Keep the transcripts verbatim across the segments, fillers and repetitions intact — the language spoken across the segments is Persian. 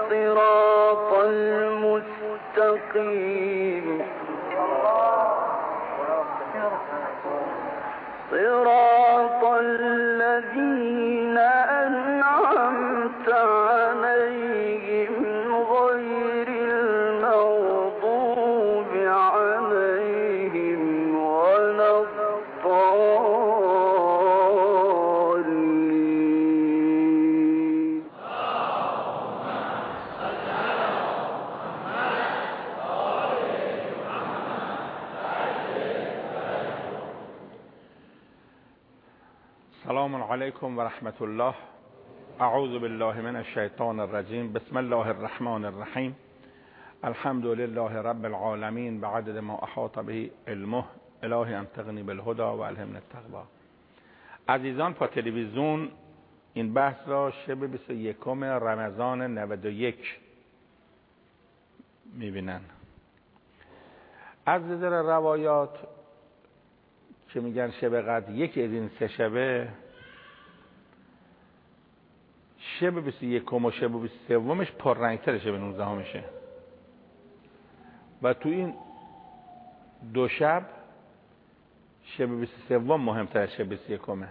الصراط المستقيم صراط الذين أنعمت عليهم غير المغضوب عليهم ولا الضالين. السلام علیکم و رحمت الله. اعوذ بالله من الشیطان الرجیم. بسم الله الرحمن الرحیم. الحمد لله رب العالمین بعدد ما احاط به علمه. الهی انطقنی بالهدى و الهمنی التقوی. عزیزان، با تلویزیون این بحث را شب بیست و یکم رمضان نود و یک میبینن. از نظر روایات که میگن شب قدر یکی از این سه شبه، شب بیست و یکم و شب بیست و سومش پررنگتر شب نوزدهمشه و تو این دو شب شب بیست و سوم مهمتر از شب بیست و یکمه.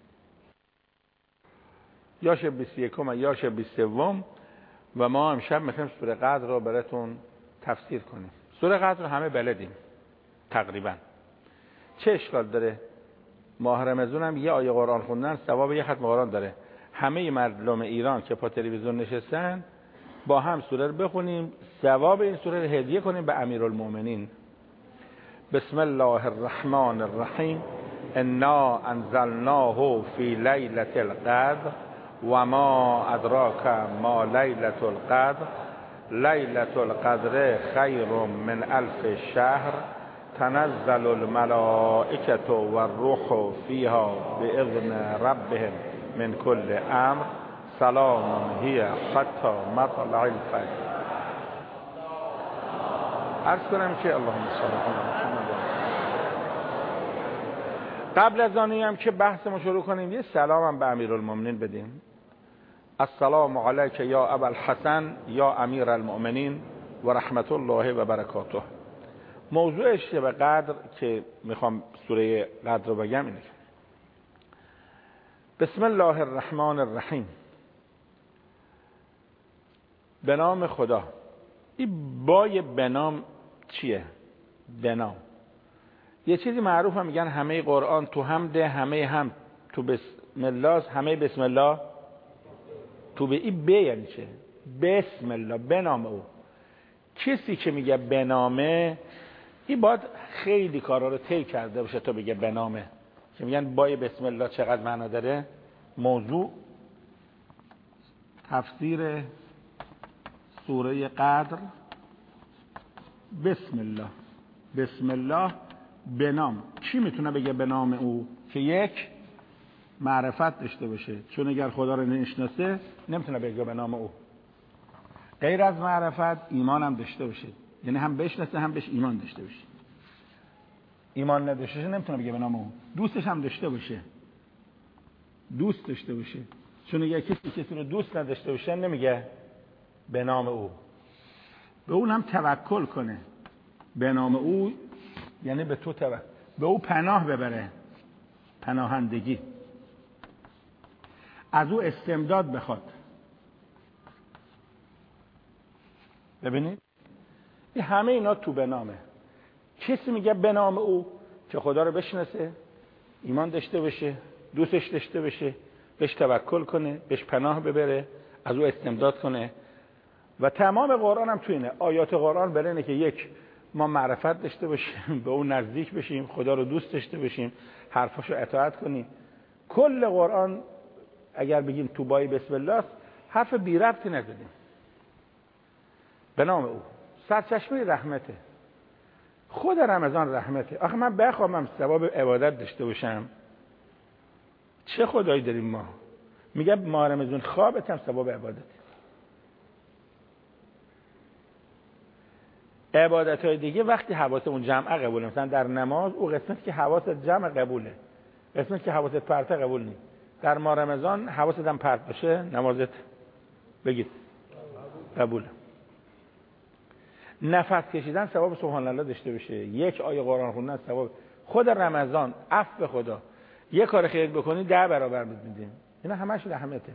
یا شب بیست و یکم یا شب بیست و سوم. و ما امشب میخوایم سوره قدر رو براتون تفسیر کنیم. سوره قدر رو همه بلدیم تقریبا. چه اشکال داره؟ ماه رمضان هم یه آیه قرآن خوندن ثواب یه ختم قرآن داره. همه مردم ایران که پا تلویزیون نشستن با هم سوره رو بخونیم، ثواب این سوره رو هدیه کنیم به امیرالمومنین. بسم الله الرحمن الرحیم. انا انزلناه فی لیلة القدر و ما ادراک ما لیلة القدر. لیلة القدر خیر من الف شهر. تنزل الملائکة والروح فیها باذن ربهم من کل امر. سلام هی حتی مطلع الفجر. عرض کنم که اللهم صل علی محمد. قبل از آنی هم که بحثمو شروع کنیم یه سلام هم به امیرالمومنین بدیم. السلام علیک یا ابا الحسن یا امیر المؤمنین و رحمت الله و برکاته. موضوع شب قدر که میخوام سوره قدر رو بگم اینه. بسم الله الرحمن الرحیم. به نام خدا. این بای به نام چیه؟ به نام یه چیزی معروف هم میگن همه قرآن تو حمده، همه هم تو بسم الله، همه بسم الله تو به این به یعنی چه؟ بسم الله، به نام او. کسی که میگه به نامه این باید خیلی کارا رو طی کرده باشه تا بگه به نامه. که میگن بای بسم الله چقدر معنا داره. موضوع تفسیر سوره قدر. بسم الله، بسم الله، به نام. کی میتونه بگه به نام او؟ که یک معرفت داشته باشه، چون اگر خدا رو نشناسه نمیتونه بگه به نام او. غیر از معرفت ایمان هم داشته باشه، یعنی هم بشناسه هم بهش ایمان داشته باشه. ایمان نداشته باشه نمیتونه بگه به نام او. دوستش هم داشته باشه، دوست داشته باشه، چون اگر کسی کسی رو دوست نداشته باشه نمیگه به نام او. به اون هم توکل کنه. به نام او یعنی به تو توکل، به او پناه ببره، پناهندگی، از او استمداد بخواد. ببینید این همه اینا تو به نامه. کسی میگه به نام او که خدا رو بشناسه، ایمان داشته باشه، دوستش داشته باشه، بهش توکل کنه، بهش پناه ببره، از او استمداد کنه. و تمام قرآن هم تو اینه. آیات قرآن برای اینه که یک، ما معرفت داشته باشیم، به اون نزدیک بشیم، خدا رو دوست داشته باشیم، حرفاشو اطاعت کنیم. کل قرآن اگر بگیم تو بای بسم الله حرف بی ربطی نزدیم. به نام او. سرچشمه رحمته. خود رمضان رحمته. آخه من بخوام ثواب عبادت داشته باشم، چه خدایی داریم ما؟ میگه ما رمضان خوابت هم ثواب عبادته. عبادت های دیگه وقتی حواسمون جمع قبوله، مثلا در نماز او قسمت که حواست جمع قبوله، قسمت که حواست پرته قبول نیست. در ما رمضان حواست هم پرت باشه، نمازت بگید قبوله. نفس کشیدن ثواب سبحان الله داشته باشه، یک آیه قرآن خوندن ثواب. خود رمضان عفو خدا، یک کار خیر بکنی ده برابر میدیم. اینا همش رحمته.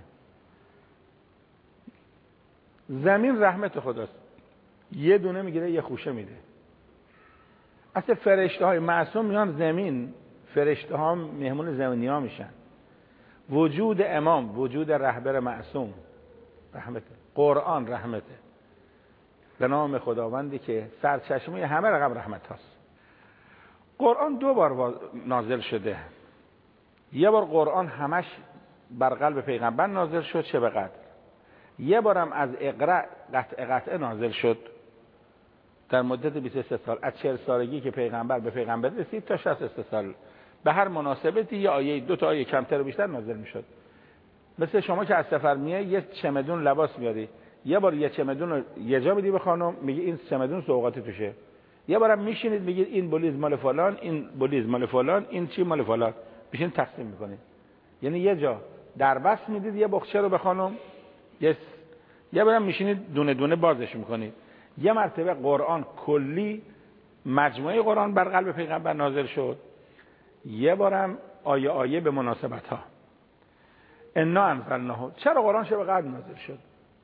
زمین رحمت خداست، یه دونه میگیره یه خوشه میده. اصلا فرشته های معصوم میان زمین، فرشته ها مهمون زمینی ها میشن. وجود امام، وجود رهبر معصوم رحمته. قرآن رحمته. به نام خداوندی که سرچشمه همه رقم رحمت هاست. قرآن دو بار نازل شده. یه بار قرآن همش بر قلب پیغمبر نازل شد چه به قدر. یه بارم از اقرا قطع قطع نازل شد در مدت بیست و سه سال، از چهل سالگی که پیغمبر به پیغمبر رسید تا شصت و سه سال. به هر مناسبتی یه آیه، دو تا آیه کمتر و بیشتر نازل میشد. مثل شما که از سفر میای یه چمدون لباس میاری، یه بار یه چمدون رو یه جا بدی به خانم، میگه این چمدون سوغاتی توشه. یه بارم میشینید میگید این بلیز مال فلان، این بلیز مال فلان، این چی مال فلان، میشین تقسیم میکنید. یعنی یه جا در بس میدید یه بخچه رو به خانم، یه یه بارم میشینید دونه دونه بازش میکنید. یه مرتبه قرآن کلی مجموعه قرآن بر قلب پیغمبر نازل شد. یه بارم آیه آیه به مناسبت ها. انا انزلناه. چرا قرآن شب قدر نازل شد؟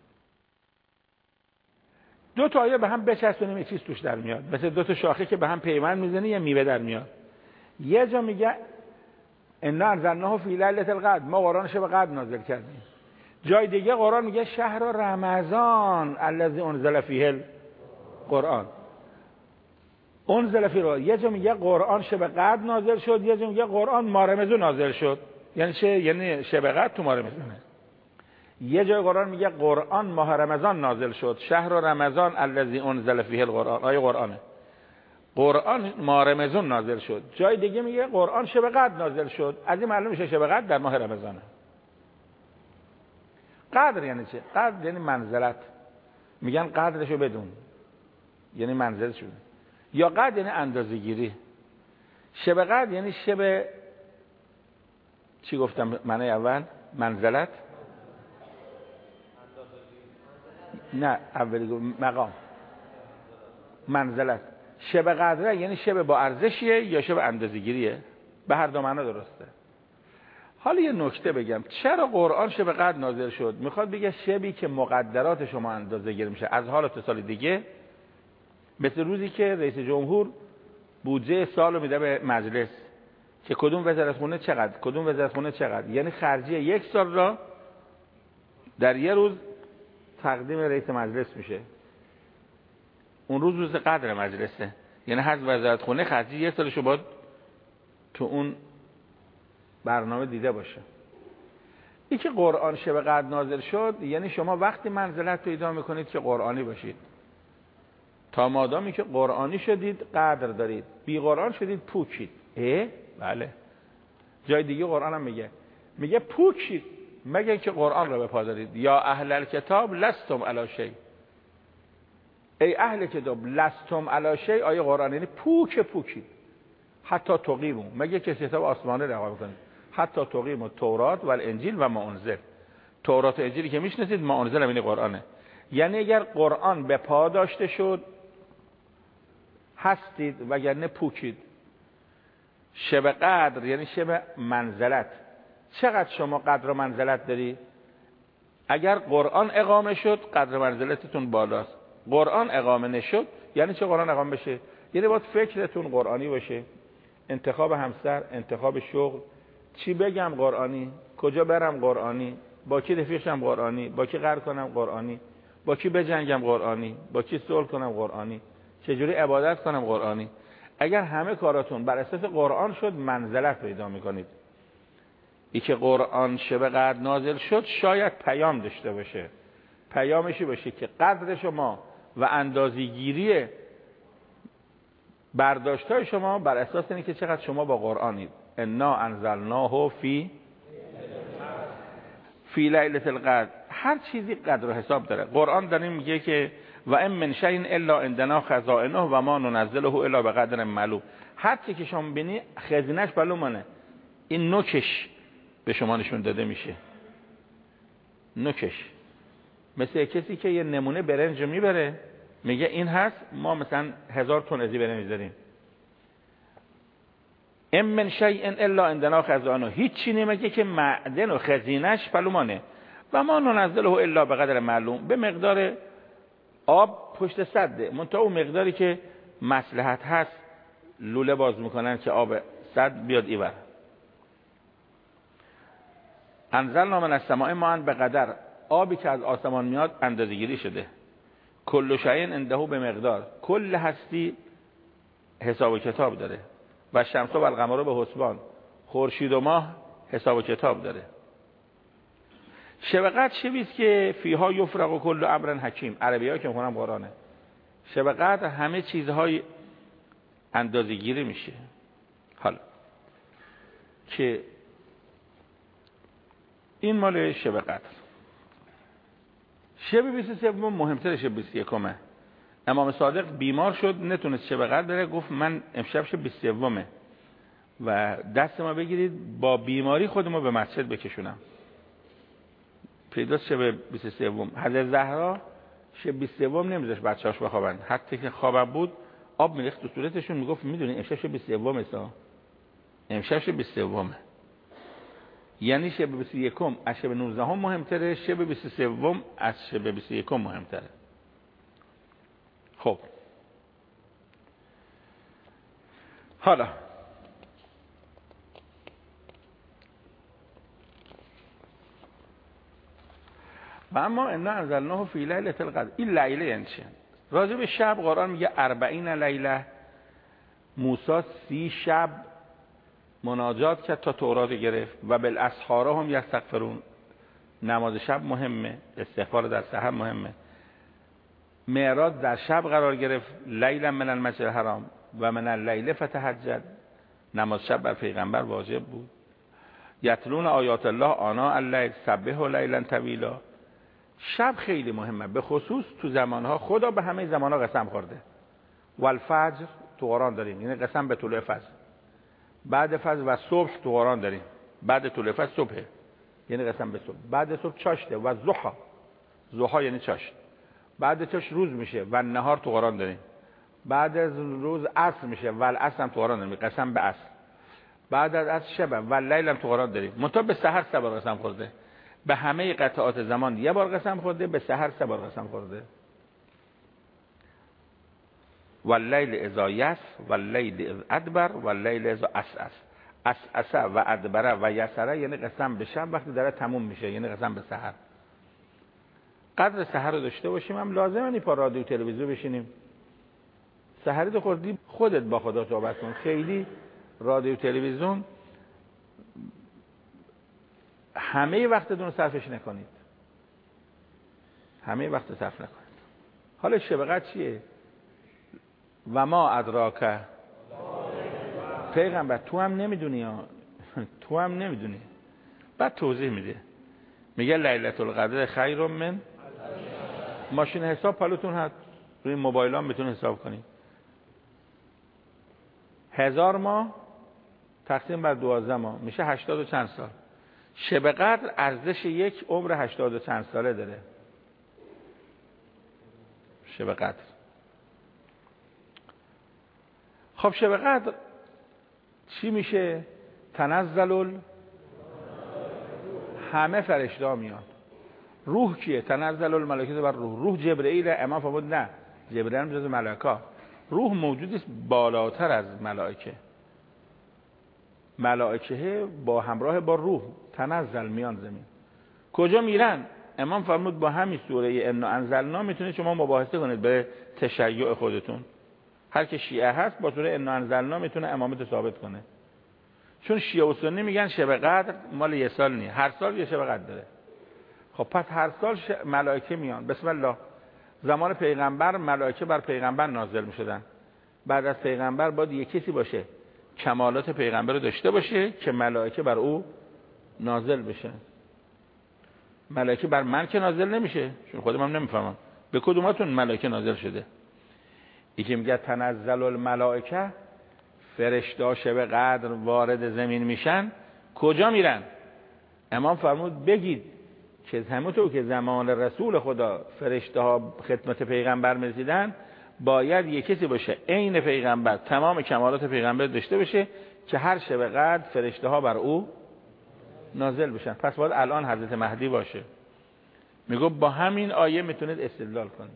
دو تا آیه به هم بچسبونیم یه چیز توش در میاد، مثل دو تا شاخه که به هم پیوند میزنی یه میوه در میاد. یه جا میگه انا انزلناه فی لیلة القدر، ما قرآن شب قدر نازل کردیم. جای دیگه قرآن میگه شهر رمضان الذی انزل فیه القرآن. انزل فیه. یه جا میگه قرآن شب قدر نازل شد، یه جا میگه قرآن ماه رمضان نازل شد. یعنی چه؟ یعنی شب قدر تو ماه رمضانه. یه جای قرآن میگه قرآن ماه رمضان نازل شد، شهر رمضان الذی انزل فیه القرآن. آیه قرآنه. قرآن ماه رمضان نازل شد. جای دیگه میگه قرآن شب قدر نازل شد. از این معلوم میشه شب قدر در ماه رمضانه. قدر یعنی چه؟ قدر یعنی منزلت. میگن قدرشو بدون، یعنی منزلتشو. یا قدر یعنی اندازه‌گیری. شب قدر یعنی شب چی گفتم معنی اول؟ منزلت. نه اولی گفت مقام. منزلت. شب قدر یعنی شب با ارزشیه یا شب اندازه‌گیریه؟ به هر دو معنا درسته. حالا یه نکته بگم، چرا قرآن شب قدر نازل شد؟ میخواد بگه شبی که مقدرات شما اندازه گیری میشه از حال تا سال دیگه. مثل روزی که رئیس جمهور بودجه سال رو میده به مجلس که کدوم وزارتخونه چقدر، کدوم وزارتخونه چقدر، یعنی خرجی یک سال را در یه روز تقدیم رئیس مجلس میشه. اون روز روز قدر مجلسه، یعنی هر وزارتخونه خرجی یک سالشو باید تو اون برنامه دیده باشه. این که قرآن شب قدر نازل شد یعنی شما وقتی منزلت پیدا میکنید که قرآنی باشید. تا مادامی که قرآنی شدید قدر دارید، بی قرآن شدید پوکید. اه؟ بله. جای دیگه قرآن هم میگه میگه پوکید مگه که قرآن را به پا دارید. یا اهل الکتاب لستم علی شیء. ای اهل کتاب لستم علی شیء. آیه قرآن یعنی پوک پوکید. حتی تقیمو، مگه که کتاب آسمانه رها کنید. حتی تقیمو تورات و الانجیل و ما انزل. تورات و انجیلی که میشناسید، ما انزل همین قرآنه. یعنی اگر قرآن به پا داشته شد هستید، وگرنه پوکید. شب قدر یعنی شب منزلت. چقدر شما قدر و منزلت داری؟ اگر قرآن اقامه شد قدر منزلتتون بالاست. قرآن اقامه نشد یعنی چه؟ قرآن اقامه بشه یعنی باید فکرتون قرآنی باشه. انتخاب همسر، انتخاب شغل، چی بگم قرآنی، کجا برم قرآنی، با کی رفیقشم قرآنی، با کی قرار کنم قرآنی، با کی بجنگم قرآنی، با کی صلح کنم قرآنی، چجوری عبادت کنم قرآنی. اگر همه کاراتون بر اساس قرآن شد منزلت پیدا میکنید. ای که قرآن شب قدر نازل شد شاید پیام داشته باشه. پیامشی باشه که قدر شما و اندازه‌گیری برداشت‌های شما بر اساس اینه که چقدر شما با قرآنید. انا انزلناه فی فی لیلة القدر. هر چیزی قدر و حساب داره. قرآن در این میگه که و ان من شیء الا عندنا خزائنه و ما ننزله الا بقدر معلوم. هر چی که شما ببینی خزینه‌اش معلومه. این نوکش به شما نشون داده میشه. نوکش مثل کسی که یه نمونه برنج میبره میگه این هست، ما مثلا هزار تن ازی برنج داریم. ام من شیء الا عندنا خزانه، هیچی نمیگه که معدن و خزینش پلومانه. و ما ننزله الا به قدر معلوم، به مقدار آب پشت سده، منتها اون مقداری که مصلحت هست لوله باز میکنن که آب سد بیاد ایور. انزلنا من السماء ماء به قدر، آبی که از آسمان میاد اندازه‌گیری شده. کل شیء عنده به مقدار، کل هستی حساب و کتاب داره. و شمس و القمر به حسبان، خورشید و ماه حساب و کتاب داره. شب قدر شبیست که فیها یفرق کل امر حکیم، عربی ها که میخونم قرآنه. شب قدر همه چیزهای اندازه گیری میشه. حالا که این مال شب قدر. شب بیست و سه مهمتر شب بیست و یکمه. امام صادق بیمار شد نتونست شب قدر بره، گفت من امشب شب بیست و سومه و دست ما بگیرید با بیماری خودمو به مسجد بکشونم. پیداست شب بیست و سه حضرت زهرا شب بیست و سه نمیذاش بچه‌هاش بخوابن، حتی که خوابم بود آب میریخت تو صورتشون، میگفت میدونی امشب شب بیست و سه است، امشب شب بیست و سه. یعنی شب بیست و یک از شب نوزده مهمتره، شب بیست و سه از شب بیست و یک مهمتره. خب حالا و اما انا انزلناه فی لیلة القدر، این لیله یعنی چه؟ راجع به شب قرآن میگه اربعین لیله، موسی سی شب مناجات کرد تا تورات گرفت. و بالاسحار هم یستغفرون، نماز شب مهمه، استغفار در سحر مهمه. معراج در شب قرار گرفت، لیلا من المسجد الحرام و من اللیل فتهجد، نماز شب بر پیغمبر واجب بود. یتلون آیات الله آناء اللیل سبحوا لیلا طویلا، شب خیلی مهمه، به خصوص تو زمانها خدا به همه زمانها قسم خورده. والفجر تو قرآن داریم، یعنی قسم به طلوع فجر. بعد فجر و صبح تو قرآن داریم، بعد طلوع فجر صبحه، یعنی قسم به صبح. بعد صبح چاشته و ضحی، ضحی یعنی چاشت. بعد چاش روز میشه و نهار تو قرآن داریم. بعد از روز عصر میشه و العصر هم تو قرآن داریم، قسم به عصر. بعد از عصر شب و لیل هم تو قرآن داریم. منتها به سحر سه بار قسم خورده، به همه قطعات زمان یه بار قسم خورده، به سحر سه بار قسم خورده. واللیل اذا یس واللیل اذ ادبر واللیل اذا اسعس، اسعس و ادبر و یسر یعنی قسم به شب وقتی داره تموم میشه، یعنی قسم به سحر. قدر سحر رو داشته باشیم، هم لازمه نی پا رادیو تلویزیون بشینیم. سحری تو خوردی خودت با خدا صحبت کن، خیلی رادیو تلویزیون همه وقتتون رو صرفش نکنید، همه وقت صرف نکنید. حالا شب قدر چیه؟ و ما ادراک، پیغمبر تو هم نمیدونی ها، تو هم نمیدونی. بعد توضیح میده، میگه لیلة القدر خیر من، ماشین حساب پالتون هست، روی موبایل هم میتونه حساب کنید. هزار ماه تقسیم بر دوازده ماه میشه هشتاد و چند سال. شب قدر ارزش یک عمر هشتاد و چند ساله داره. شب قدر. خب شب قدر چی میشه؟ تنزل، همه فرشته میاد. روح کیه؟ تنزل الملائکه بر روح. روح جبرئیل. امام فرمود نه، جبرئیل هم جز ملائکه. روح موجودی است بالاتر از ملائکه. ملائکه با همراه با روح تنزل میان زمین. کجا میرن؟ امام فرمود با همین سوره انا انزلنا میتونید شما مباحثه کنید به تشیع خودتون. هر که شیعه هست با سوره انا انزلنا میتونه امامت ثابت کنه. چون شیعه و سنی میگن شب قدر مال یه سال نیست، هر سال یه شب قدر داره. خب پس هر سال ش... ملائکه میان. بسم الله. زمان پیغمبر ملائکه بر پیغمبر نازل میشدن. بعد از پیغمبر باید یک کسی باشه کمالات پیغمبر رو داشته باشه که ملائکه بر او نازل بشه. ملائکه بر من که نازل نمیشه، چون خودم هم نمیفهمم به کدوماتون ملائکه نازل شده. یکی میگه تنزل الملائکه، فرشته شب قدر وارد زمین میشن. کجا میرن؟ امام فرمود بگید که همونطور که زمان رسول خدا فرشته ها خدمت پیغمبر می‌رسیدن، باید یک کسی باشه عین پیغمبر، تمام کمالات پیغمبر داشته باشه که هر شب قدر فرشته ها بر او نازل بشن. پس باید الان حضرت مهدی باشه. میگه با همین آیه میتونید استدلال کنید.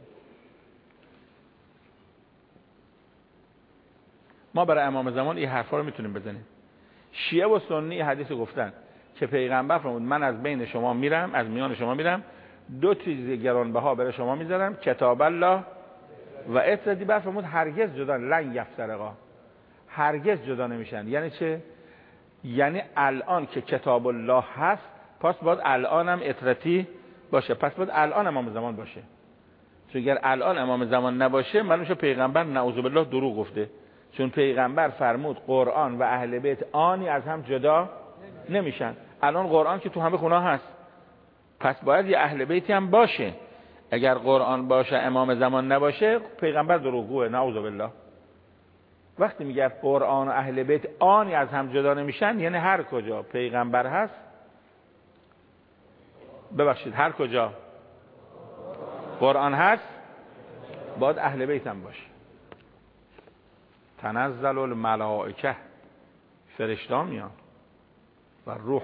ما برای امام زمان این حرفا رو میتونیم بزنیم. شیعه و سنی حدیث گفتن که پیغمبر فرمود من از بین شما میرم، از میان شما میرم، دو چیز گرانبها برای شما میذارم، کتاب الله و اتردی. بعد فرمود هرگز جدا لن یفترقا، هرگز جدا نمیشن. یعنی چه؟ یعنی الان که کتاب الله هست، پس باید الان هم اطرتی باشه، پس باید الان امام زمان باشه. چون اگر الان امام زمان نباشه، معلوم میشه پیغمبر نعوذ بالله دروغ گفته. چون پیغمبر فرمود قرآن و اهل بیت آنی از هم جدا نمیشن. الان قرآن که تو همه خونه هست، پس باید یه اهل بیتی هم باشه. اگر قرآن باشه امام زمان نباشه، پیغمبر دروغگوه نعوذ بالله. وقتی میگه قرآن و اهل بیت آنی از هم جدا نمیشن، یعنی هر کجا پیغمبر هست، ببخشید هر کجا قرآن هست باید اهل بیت هم باشه. تنزل الملائکه، فرشته میان و روح.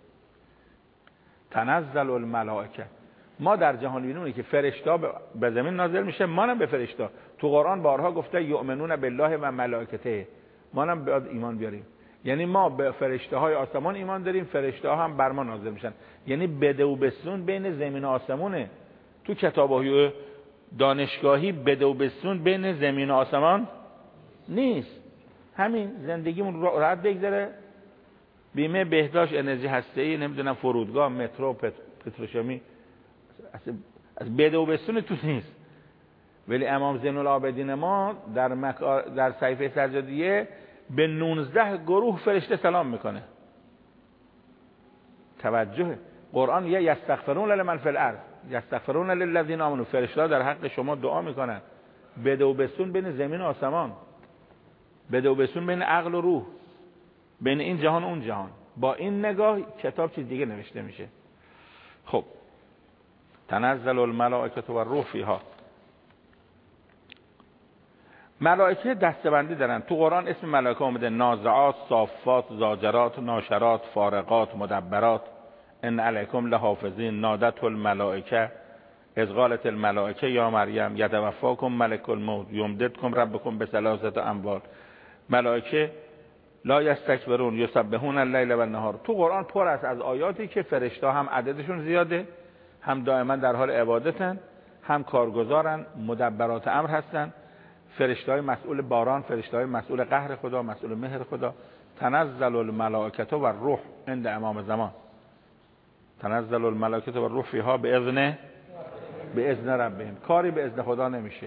تنزل الملائکه، ما در جهان بینونی که فرشته به زمین نازل میشه، ما هم به فرشته. تو قرآن بارها گفته یؤمنون بالله و ملائکته، ما هم باید ایمان بیاریم. یعنی ما به فرشته های آسمان ایمان داریم، فرشته ها هم بر ما نازل میشن. یعنی بده و بستون بین زمین و آسمونه. تو کتاب‌های دانشگاهی بده و بستون بین زمین و آسمان نیست. همین زندگیمون راحت بگذره، بیمه بهداشت، انرژی هسته‌ای، نمیدونم فرودگاه، مترو، پتروشیمی، از بده و بستون تو نیست. ولی امام زین العابدین ما در مکا... در صحیفه سجادیه به نوزده گروه فرشته سلام میکنه. توجه، قرآن یه یستغفرون لمن فی الارض یستغفرون للذین آمنوا، فرشته در حق شما دعا میکنن. بده و بستون بین زمین و آسمان، بده و بستون بین عقل و روح، بین این جهان و اون جهان. با این نگاه کتاب چیز دیگه نوشته میشه. خب تنزل الملائکه و الروح فیها. ملائکه دستبندی دارن. تو قرآن اسم ملائکه اومده نازعات، صافات، زاجرات، ناشرات، فارقات، مدبرات، ان علیکم لحافظین، نادت الملائکه اذ قالت الملائکه یا مریم یتوفاکم ملک الموت یمددکم ربکم بثلاثه اموال. ملائکه لا یستکبرون یسبحون اللیل و النهار. تو قرآن پر است از آیاتی که فرشته هم عددشون زیاده، هم دائما در حال عبادتن، هم کارگزارن، مدبرات امر هستن. فرشته‌های مسئول باران، فرشته‌های مسئول قهر خدا، مسئول مهر خدا. تنزل الملائکه و الروح عند امام زمان. تنزل الملائکه و الروح فیها باذن باذن ربهم. کاری به اذن خدا نمیشه.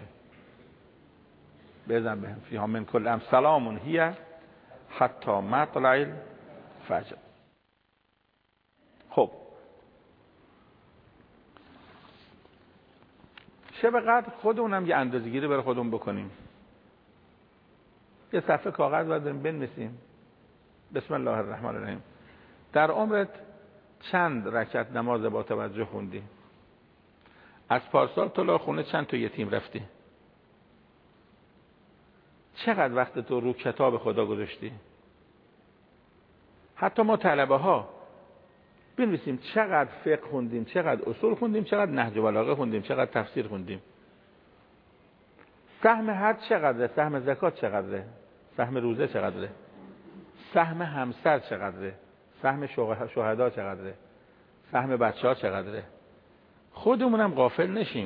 باذن بهم فیها من کل امر سلام هی حتی مطلع الفجر. خب شب قدر خودمونم یه اندازه‌گیری برای خودمون بکنیم. یه صفحه کاغذ برداریم بنویسیم بسم الله الرحمن الرحیم. در عمرت چند رکعت نماز با توجه خوندی؟ از پارسال تو خونه چند تا یتیم رفتی؟ چقدر وقت تو رو کتاب خدا گذاشتی؟ حتی ما طلبه ها بنویسیم چقدر فقه خوندیم، چقدر اصول خوندیم، چقدر نهج و بلاغه خوندیم، چقدر تفسیر خوندیم. سهم حج چقدره؟ سهم زکات چقدره؟ سهم روزه چقدره؟ سهم همسر چقدره؟ سهم شهدا چقدره؟ سهم بچه ها چقدره؟ خودمونم غافل نشیم.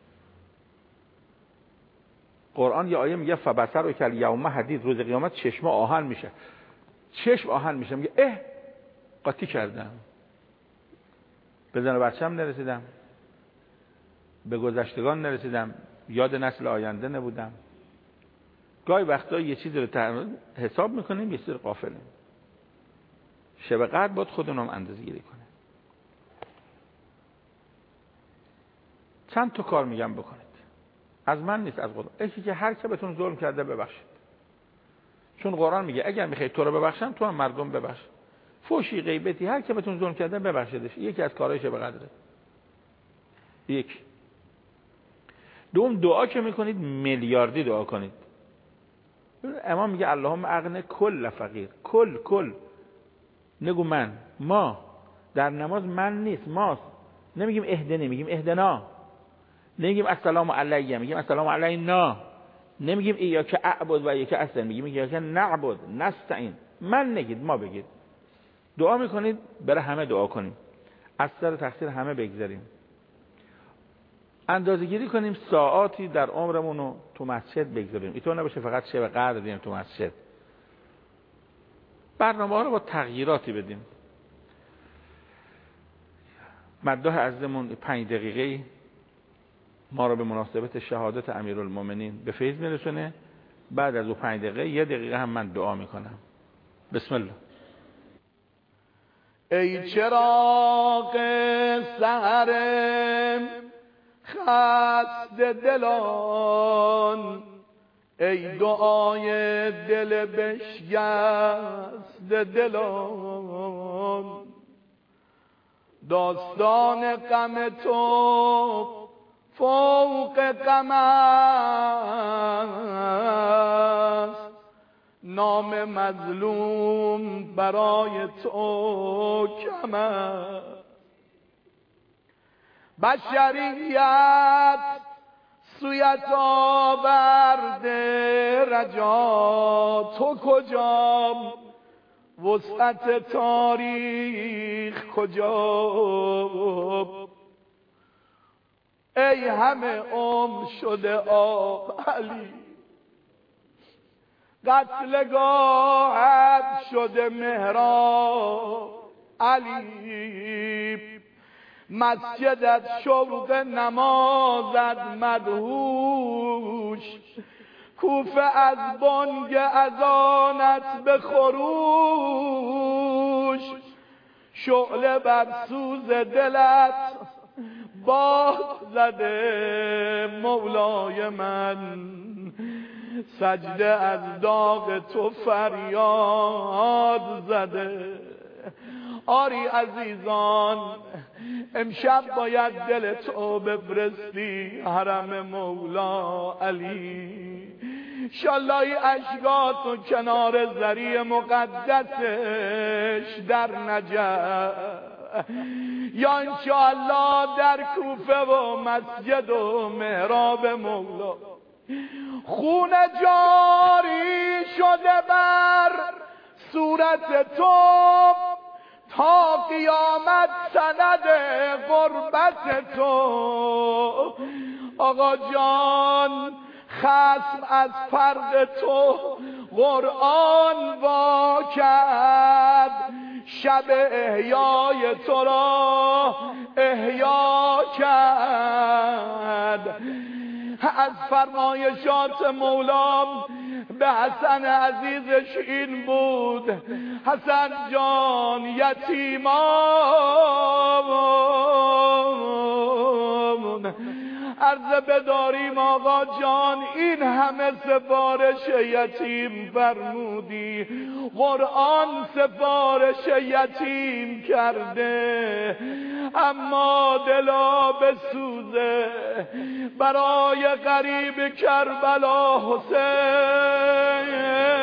قرآن یه آیه میگه فبصر و کل یوم حدید، روز قیامت چشم آهن میشه. چشم آهن میشه، میگه اه قاطی کردم، به زن و بچه‌م نرسیدم، به گذشتگان نرسیدم، یاد نسل آینده نبودم. گاهی وقتا یه چیزی رو حساب میکنیم، یه چیزی رو غافلیم. شب قدر باید خودمون اندازه‌گیری کنیم. چند تا کار میگم بکنید، از من نیست، از خدا. یکی که هر که بهتون ظلم کرده ببخشید. چون قرآن میگه اگر میخواید تو رو ببخشم، تو هم مردم ببخش. فوشی، غیبتی، هر که بهتون ظلم کرده ببخشیدش. یکی از کارهای شب قدره. یک. دوم دعا که میکنید میلیاردی دعا کنید. امام میگه اللهم اغن کل فقیر. کل کل نگو من. ما در نماز من نیست، ماست. نمیگیم اهدنی، میگیم اهدنا. نمیگیم السلام علیه، میگیم السلام علینا. نمیگیم ایاک اعبد و ایاک استعین، میگیم ایاک نعبد نستعین. من نگید، ما بگید. دعا میکنید برای همه دعا کنیم، از سر تقصیر همه بگذاریم. اندازه گیری کنیم ساعاتی در عمرمون رو تو مسجد بگذاریم. اینطور نباشه فقط شب قدر دیم تو مسجد. برنامه ها رو با تغییراتی بدیم. مداح عزیزمون پنج دقیقه ما رو به مناسبت شهادت امیرالمومنین به فیض میرسونه. بعد از اون پنج دقیقه یه دقیقه هم من دعا میکنم. بسم الله. ای چراغ سحر خسته دلان، ای دعای دل بشکست دلان، داستان غم تو فوق غم است، نام مظلوم برای تو کم است. بشریت سویت آورده رجا، تو کجا؟ وسعت تاریخ کجا؟ ای همه عمر شده آب علی، قتلگاهت شده محراب علی، مسجدت شوق نمازت مدهوش، کوفه از بانگ اذانت به خروش، شعله بر سوز دلت باد زده مولای من، سجده از داغ تو فریاد زده. آری عزیزان، امشب باید دل تو بفرستی حرم مولا علی. شالله اشکات و کنار زری مقدسش در نجف، یا انشاءالله در کوفه و مسجد و محراب مولا. خون جاری شده بر صورت تو، تا قیامت سند غربت تو. آقا جان خصم از فرق تو قرآن وا کرد، شب احیای تو را احیا کرد. از فرمایشات مولام به حسن عزیزش این بود: حسن جان یتیمان عرض بداریم آقا جان، این همه سفارش یتیم فرمودی، قرآن سفارش یتیم کرده، اما دلا بسوزه برای غریب کربلا حسین.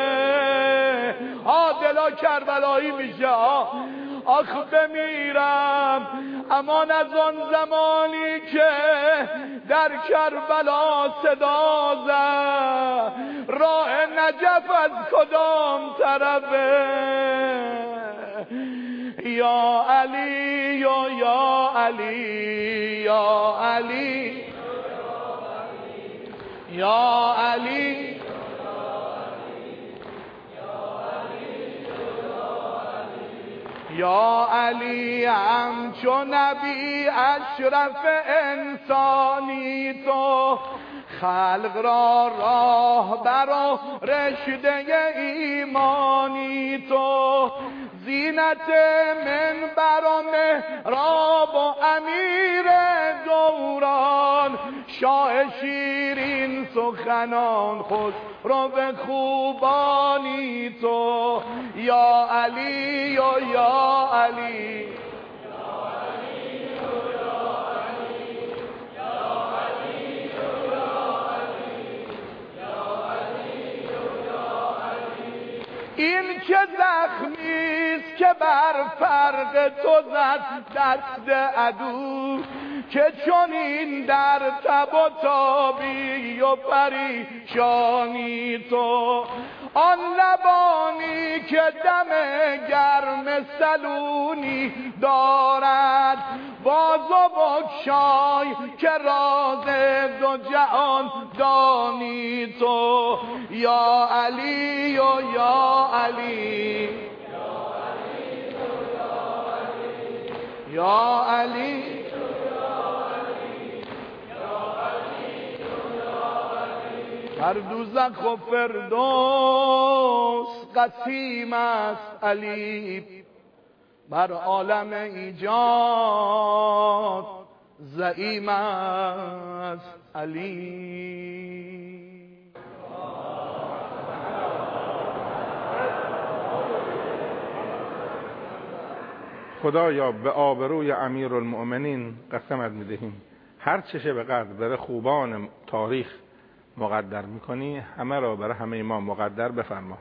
ها دلا کربلایی میشه ها. آخ بمیرم امان از آن زمانی که در کربلا صدا زد، راه نجف از کدام طرفه؟ یا علی یا یا علی یا علی یا علی یا علی، همچو نبی اشرف انسانی تو، خلق را راه برا رشده ایمانی تو، زینت منبر و محراب و امیر دوران، شاه شیرین سخنان خوش رو به خوبانی تو. یا علی یا یا علی بر فرق تو زد دست عدو که چون این در تب و تابی و پریشانی تو آن لبانی که دم گرم سلونی دارد باز و بگشای که راز دو جهان دانی تو یا علی و یا علی یا علی هر دوزخ و فردوس قسیم است علی بر عالم ایجاد زعیم است علی. خدایا به آبروی امیرالمؤمنین قسمت میدهیم هر چشه به قدر بر خوبان تاریخ مقدر میکنی همه را برای همه ما مقدر بفرما.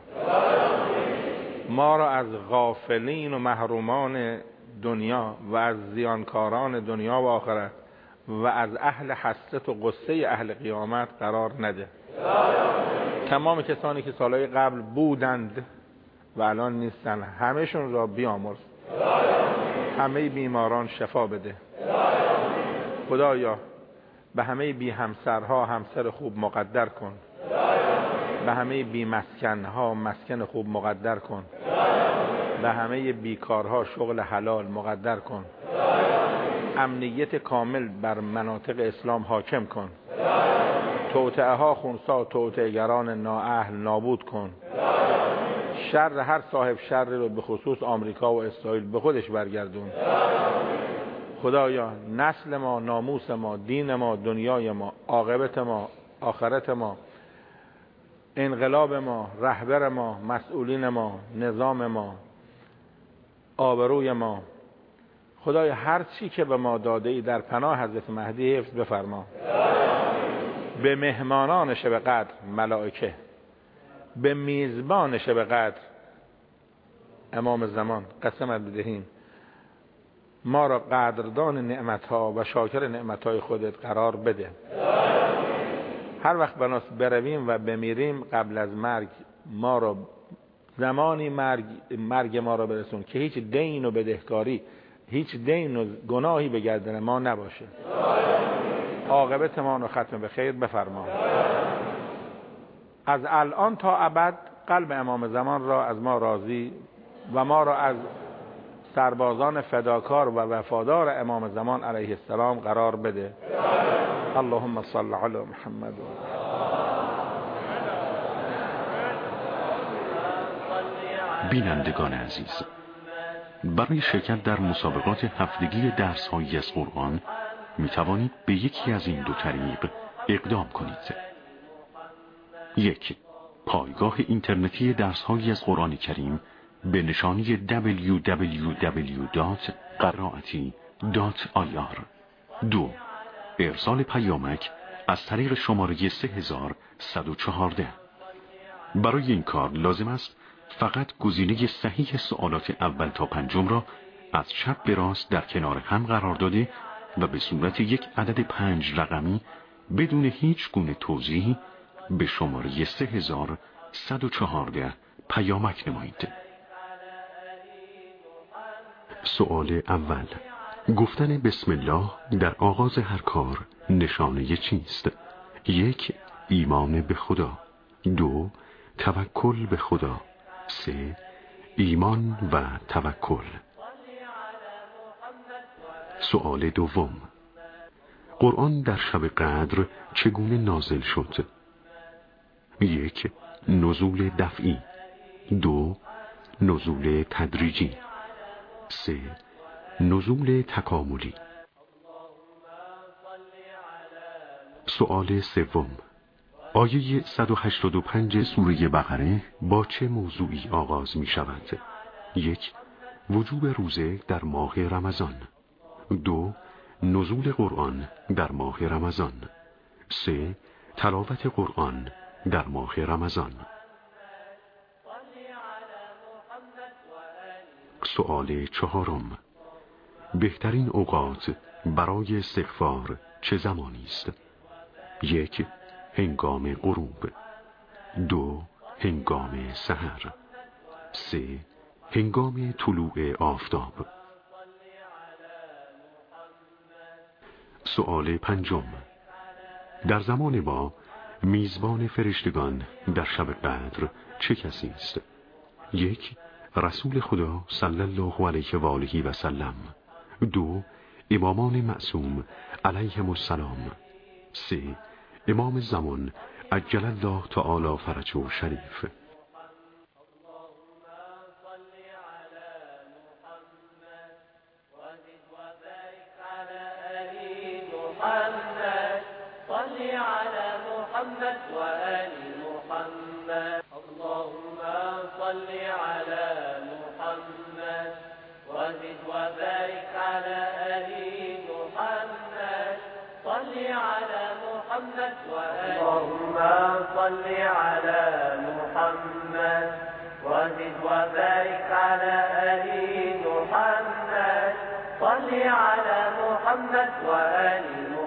ما را از غافلین و محرومان دنیا و از زیانکاران دنیا و آخرت و از اهل حسرت و غصه اهل قیامت قرار نده. تمام کسانی که سالهای قبل بودند و الان نیستن همهشون را بیامرز. همه بیماران شفا بده. خدایا به همه بی همسرها همسر خوب مقدر کن. به همه بی مسکنها مسکن خوب مقدر کن. به همه بیکارها شغل حلال مقدر کن. امنیت کامل بر مناطق اسلام حاکم کن. توطئه ها خونسا توطئه‌گران نااهل نابود کن. شر هر صاحب شر رو به خصوص آمریکا و اسرائیل به خودش برگردون. خدایا نسل ما، ناموس ما، دین ما، دنیای ما، عاقبت ما، آخرت ما، انقلاب ما، رهبر ما، مسئولین ما، نظام ما، آبروی ما، خدایا هر چی که به ما داده ای در پناه حضرت مهدی حفظ بفرما. به مهمانان شب قدر ملائکه، به میزبان شب قدر امام زمان قسمت بدهیم ما را قدردان نعمتها و شاکر نعمتهای خودت قرار بده. هر وقت بناس برویم و بمیریم قبل از مرگ ما را زمانی مرگ, مرگ ما را برسون که هیچ دین و بدهکاری هیچ دین و گناهی به گردن ما نباشه. عاقبت ما رو ختم به خیر بفرما. از الان تا ابد قلب امام زمان را از ما راضی و ما را از سربازان فداکار و وفادار امام زمان علیه السلام قرار بده. اللهم صل علی محمد. بینندگان عزیز، برای شرکت در مسابقات هفتگی درس‌هایی از قرآن می توانید به یکی از این دو طریق اقدام کنید. یک، پایگاه اینترنتی درس‌هایی از قرآن کریم به نشانی دبلیو دبلیو دبلیو دات قرائتی دات آی آر. دو، ارسال پیامک از طریق شماره سه هزار و صد و چهارده. برای این کار لازم است فقط گزینه صحیح سوالات اول تا پنجم را از چپ به راست در کنار هم قرار داده و به صورت یک عدد پنج رقمی بدون هیچ گونه توضیحی به شماره سه هزار و صد و چهارده پیامک نمایید. سوال اول، گفتن بسم الله در آغاز هر کار نشانه چیست؟ یک، ایمان به خدا. دو، توکل به خدا. سه، ایمان و توکل. سوال دوم، قرآن در شب قدر چگونه نازل شد؟ یک، نزول دفعی. دو، نزول تدریجی. سه، نزول تکاملی. سوال سوم، آیه صد و هشتاد و پنج سوره بقره با چه موضوعی آغاز می شود؟ یک، وجوب روزه در ماه رمضان. دو، نزول قرآن در ماه رمضان. سه، تلاوت قرآن در ماه رمضان. سؤال چهارم: بهترین اوقات برای استغفار چه زمانی است؟ یک، هنگام غروب. دو، هنگام سحر. سه، هنگام طلوع آفتاب. سؤال پنجم: در زمان ما میزبان فرشتگان در شب قدر چه کسی است؟ یک، رسول خدا صلی الله علیه و آله و سلم. دو، امامان معصوم علیهم السلام. سه، امام زمان عجل الله تعالی فرجه شریف. اللهم صل على محمد وزد وبارك على آل محمد صل على محمد وآل محمد